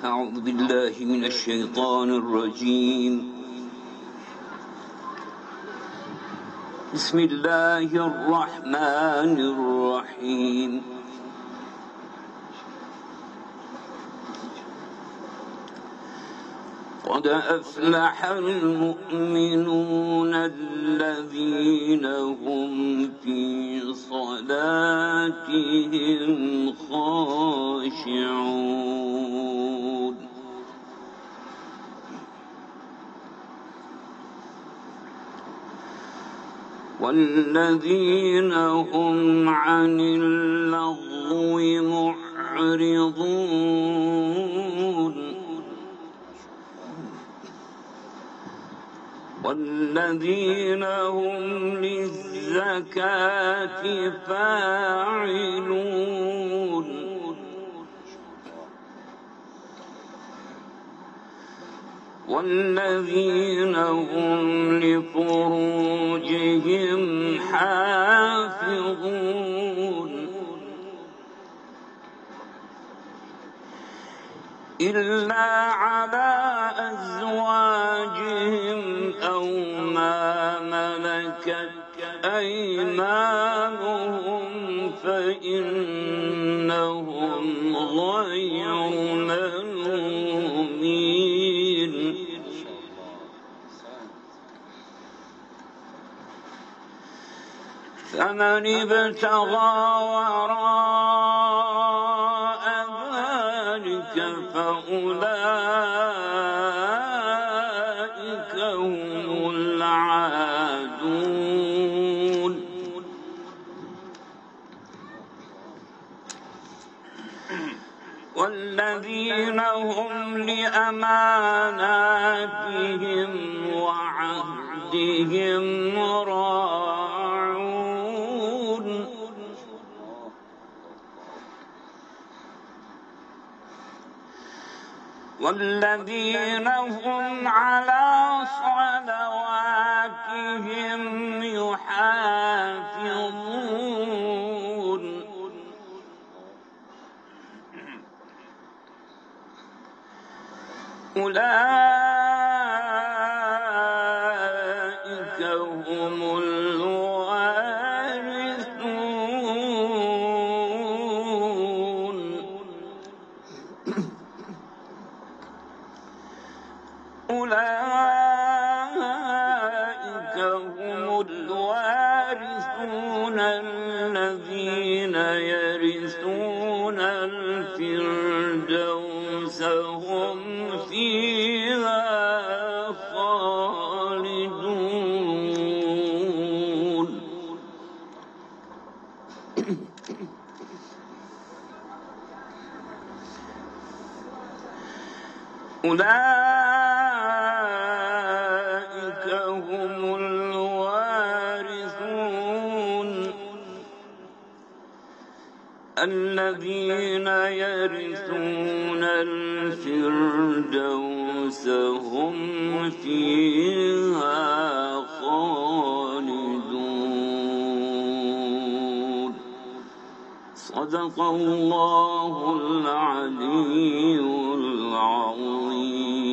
أعوذ بالله من الشيطان الرجيم. بسم الله الرحمن الرحيم. قد أفلح المؤمنون الذين هم في صلاتهم خاشعون. والذين هم عن اللغو معرضون. والذين هم للزكاة فاعلون. والذين هم لفروجهم حافظون إلا على أزواجهم أو ما ملكت أيمانهم فإنهم غير ملومين. فمن ابتغى وراء ذلك فأولئك هم العادون. والذين هم لأماناتهم وعهدهم راعون. والذين هم على صلواتهم يحافظون. أولئك هم الوارثون. أولئك هم الوارثون الذين يرثون الفردوس هم فيها خالدون. أولئك هم الوارثون الذين يرثون الفردوس هم فيها خالدون. صدق الله العلي العظيم.